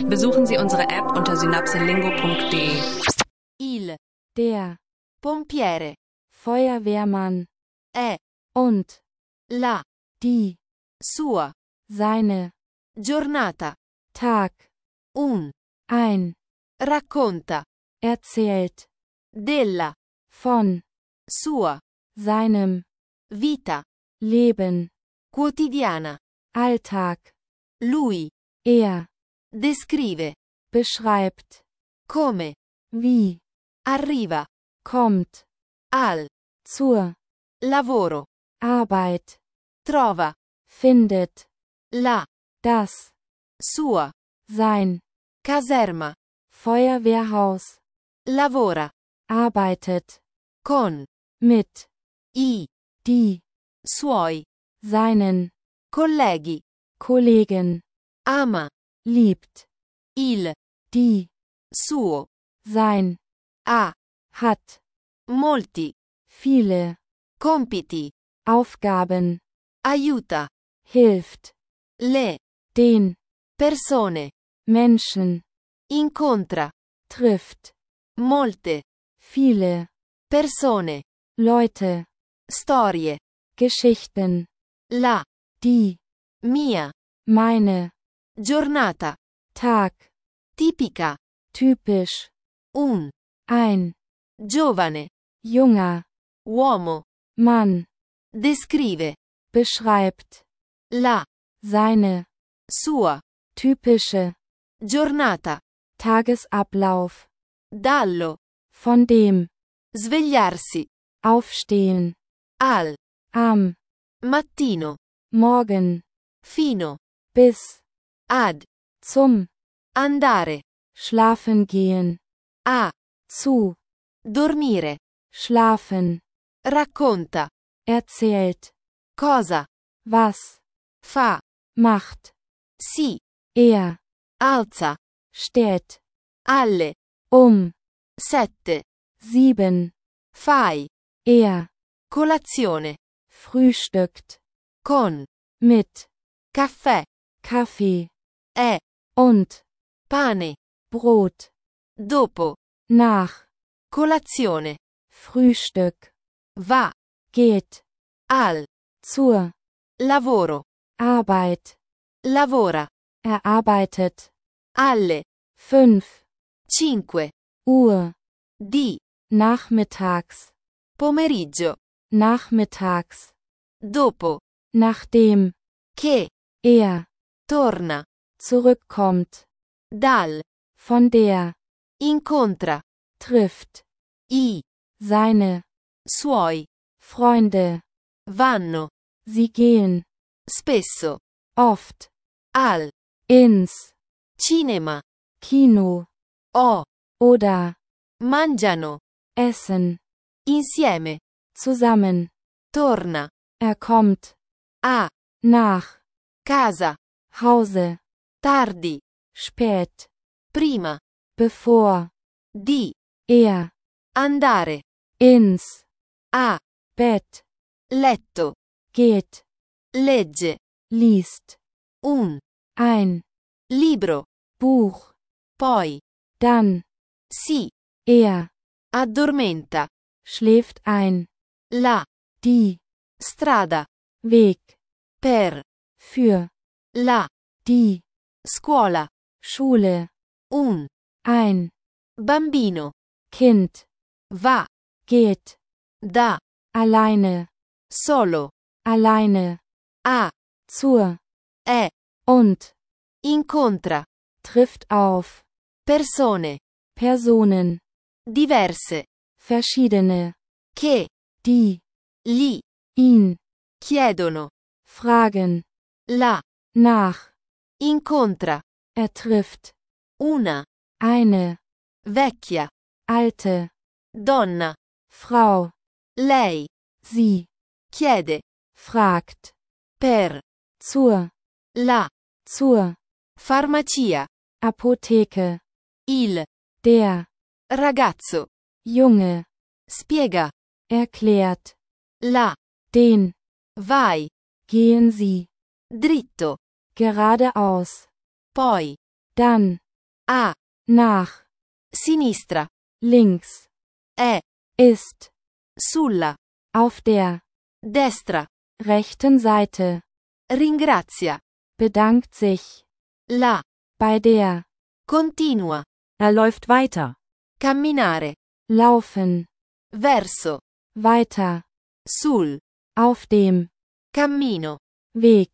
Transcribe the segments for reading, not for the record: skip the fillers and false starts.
Besuchen Sie unsere App unter synapselingo.de. Der Pompiere Feuerwehrmann è und la die sua seine giornata. Tag ein Racconta erzählt della von sua seinem vita Leben, quotidiana. Alltag. Lui Descrive, beschreibt come wie arriva kommt al zur lavoro, Arbeit, trova findet das sua sein caserma, Feuerwehrhaus, lavora arbeitet con mit die suoi seinen colleghi, Kollegen, ama liebt die suo sein hat molti viele compiti, Aufgaben, aiuta hilft den persone, Menschen, incontra trifft molte viele persone, Leute, storie, Geschichten, die mia meine giornata, Tag, tipica, typisch, ein giovane junger uomo Mann, descrive beschreibt seine sua typische giornata, Tagesablauf, dallo von dem svegliarsi Aufstehen am mattino Morgen fino bis ad zum andare Schlafen gehen, zu dormire, schlafen, racconta erzählt, cosa was fa, macht, si alza steht, alle 7, 7, fai colazione, frühstückt, con mit caffè, Kaffee e und pane, Brot, dopo nach colazione, Frühstück, va geht zur lavoro, Arbeit, lavora arbeitet, alle 5 Uhr di nachmittags, pomeriggio, nachmittags, dopo nachdem che torna zurückkommt, von der incontra trifft seine suoi Freunde, vanno sie gehen spesso oft ins cinema Kino o oder mangiano essen insieme, zusammen, torna kommt nach casa Hause, tardi, spät, prima bevor di andare ins a Bett letto, geht, legge liest ein libro, Buch, poi dann si addormenta, schläft ein, die strada Weg per für die scuola, Schule, ein bambino Kind va geht da alleine, solo alleine zur e und incontra trifft auf persone Personen, diverse verschiedene, che die gli ihn chiedono fragen la nach, incontra trifft eine vecchia alte donna, Frau, lei sie chiede fragt per zur zur farmacia, Apotheke, il der ragazzo Junge spiega erklärt den vai, gehen Sie dritto, geradeaus, poi dann A. nach, Sinistra. links, È. ist, Sulla. auf der, Destra. rechten Seite, Ringrazia. bedankt sich, La. bei der, Continua. Läuft weiter. Camminare. laufen, Verso. weiter, Sul. auf dem, Cammino. Weg,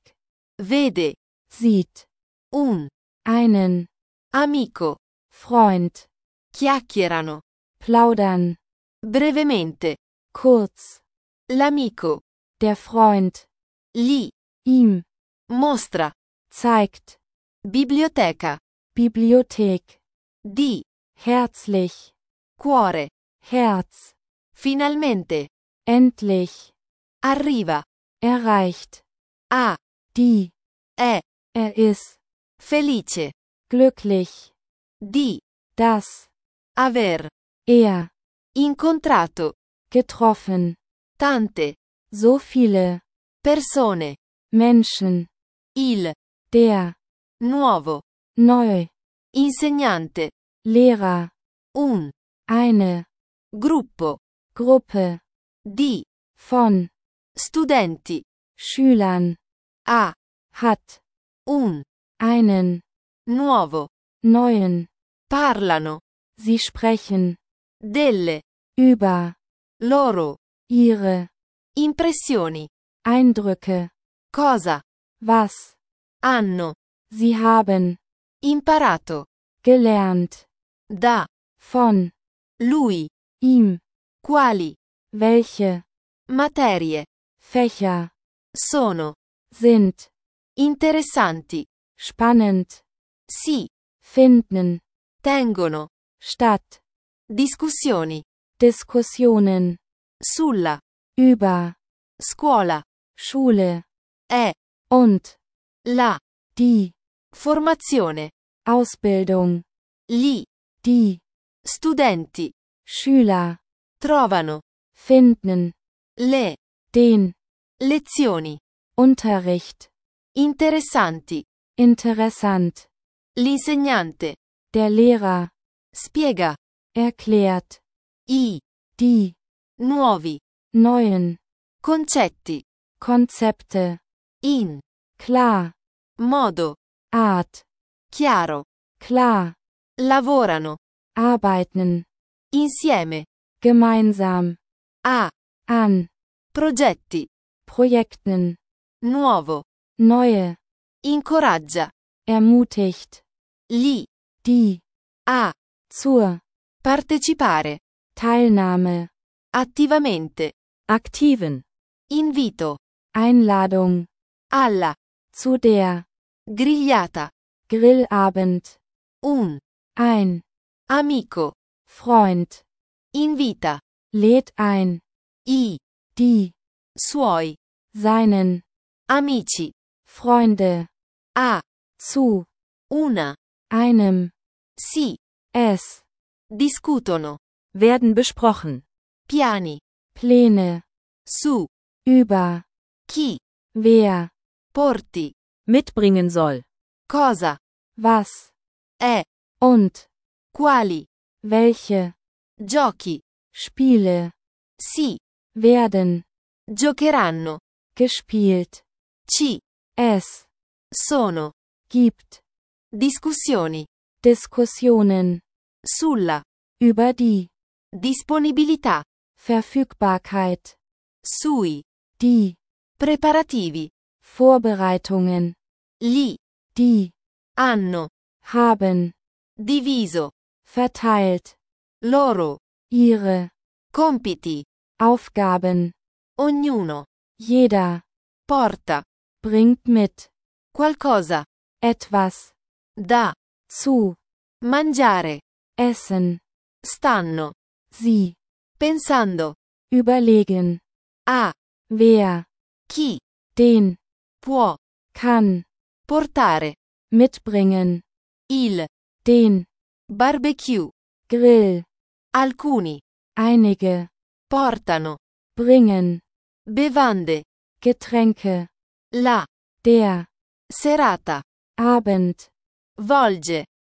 Vede. sieht, Un. einen, Amico. Freund, Chiacchierano. plaudern, Brevemente. kurz, L'amico. der Freund, Lì. ihm, Mostra. zeigt, Biblioteca. Bibliothek, Di. herzlich, Cuore. Herz, Finalmente. endlich, Arriva. erreicht, A. die, È. ist, Felice. glücklich, Di. das, Aver. er, Incontrato. getroffen, Tante. so viele, Persone. Menschen, Il. der, Nuovo. neu, Insegnante. Lehrer, Un. eine, Gruppo. Gruppe, Di. von, Studenti. Schülern, A. hat, Un. einen, Nuovo. neuen, Parlano. sie sprechen, Delle. über, Loro. ihre, Impressioni. Eindrücke, Cosa. was, Hanno. sie haben, Imparato. gelernt, Da. von, Lui. ihm, Quali. welche, Materie. Fächer, Sono. sind, Interessanti. spannend, Si. finden, Tengono. statt, Discussioni. Diskussionen, Sulla. über, Scuola. Schule, È. und, La. die, Formazione. Ausbildung, Gli. die, Studenti. Schüler, Trovano. finden, Le. den, Lezioni. Unterricht, Interessanti. interessant, L'insegnante. der Lehrer, Spiega. erklärt, I. die, Nuovi. neuen, Concetti. Konzepte, In. klar, Modo. Art, Chiaro. klar, Lavorano. arbeiten, Insieme. gemeinsam, A. an, Progetti. Projekten, Nuovo. neue, Incoraggia. ermutigt, Gli. die, A. zur, Partecipare. Teilnahme, Attivamente. Aktiven. Invito. Einladung, Alla. zu der, Grigliata. Grillabend, Un. ein, Amico. Freund, Invita. lädt ein, I. die, Suoi. seinen, Amici. Freunde, A. zu, Una. einem, Si. es, Discutono. Werden besprochen. Piani. Pläne, Su. über, Chi. wer, Porti. Mitbringen soll. Cosa. was, È. und, Quali. welche, Giochi. Spiele, Si. werden, Giocheranno. gespielt, Ci. es, Sono. gibt, Discussioni. Diskussionen, Sulla. über die, Disponibilità. Verfügbarkeit, Sui. die, Preparativi. Vorbereitungen, Gli. die, Hanno. haben, Diviso. verteilt, Loro. ihre, Compiti. Aufgaben, Ognuno. jeder, Porta. bringt mit, Qualcosa. etwas, Da. zu, Mangiare. essen, Stanno. sie, Pensando. überlegen, A. wer, Chi. den, Può. kann, Portare. mitbringen, Il. den, Barbecue. Grill, Alcuni. einige, Portano. bringen, Bevande. Getränke, La. der, Serata. Abend, Volge.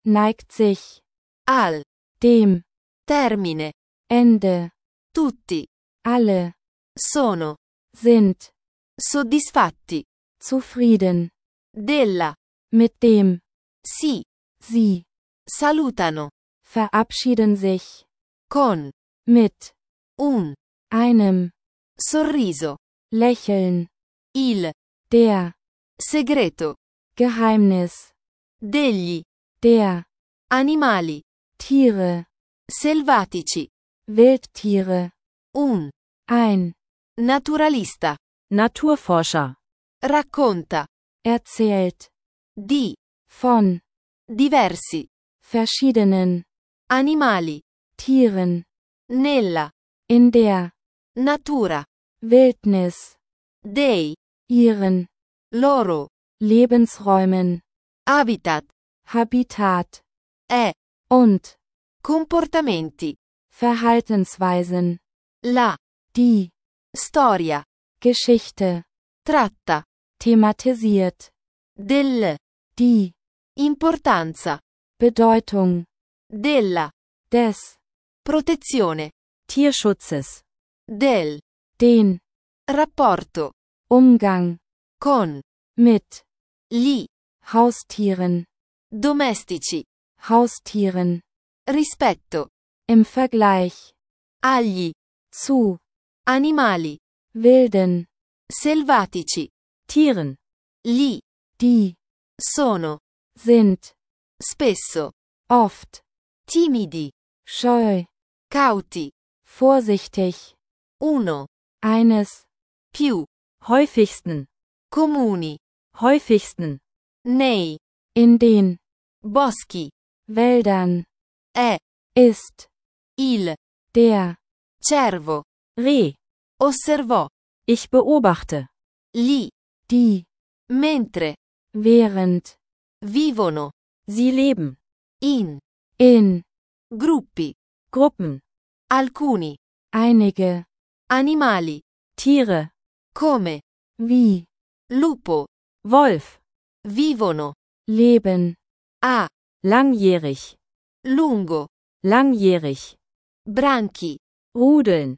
neigt sich, al dem, termine. Ende, Tutti alle, sono sind, soddisfatti zufrieden, della. mit dem, Si sie, salutano verabschieden sich, con mit, un einem, sorriso. Lächeln, Il der, segreto Geheimnis, degli der, animali Tiere, selvatici. Wildtiere, Un ein, naturalista Naturforscher. racconta erzählt, di von, diversi verschiedenen, animali Tieren, nella in der, natura Wildnis, dei ihren, loro Lebensräumen, habitat Habitat, e und, comportamenti. Verhaltensweisen, La die, storia Geschichte, tratta thematisiert, del die, importanza Bedeutung, della des, protezione Tierschutzes. del den, rapporto Umgang, con mit, gli Haustieren, domestici Haustieren, rispetto im Vergleich, agli zu, animali wilden, selvatici. Tieren. Gli die, sono sind, spesso oft, timidi, scheu, cauti. vorsichtig, Uno eines, più Häufigsten. comuni Häufigsten. nei in den, boschi. Wäldern, È ist, il der, cervo. Reh. Osservò Ich beobachte. gli die, mentre während, vivono Sie leben. in in, gruppi. Gruppen. Alcuni einige, animali Tiere. come wie, lupo Wolf. vivono leben, a Langjährig. lungo Langjährig. branchi. Rudeln.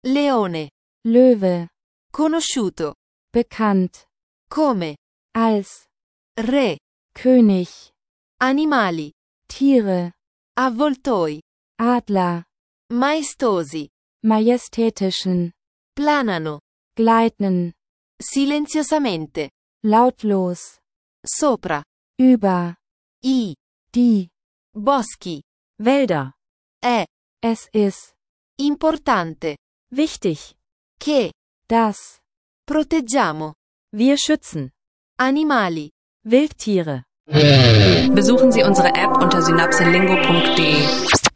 Leone Löwe, conosciuto bekannt, come als, re. König, Animali Tiere, avvoltoi Adler, maestosi majestätischen, planano gleiten, silenziosamente lautlos, sopra über, i die, boschi. Wälder. È es ist, importante Wichtig. che das, proteggiamo Wir schützen. animali. Wildtiere. Besuchen Sie unsere App unter synapselingo.de.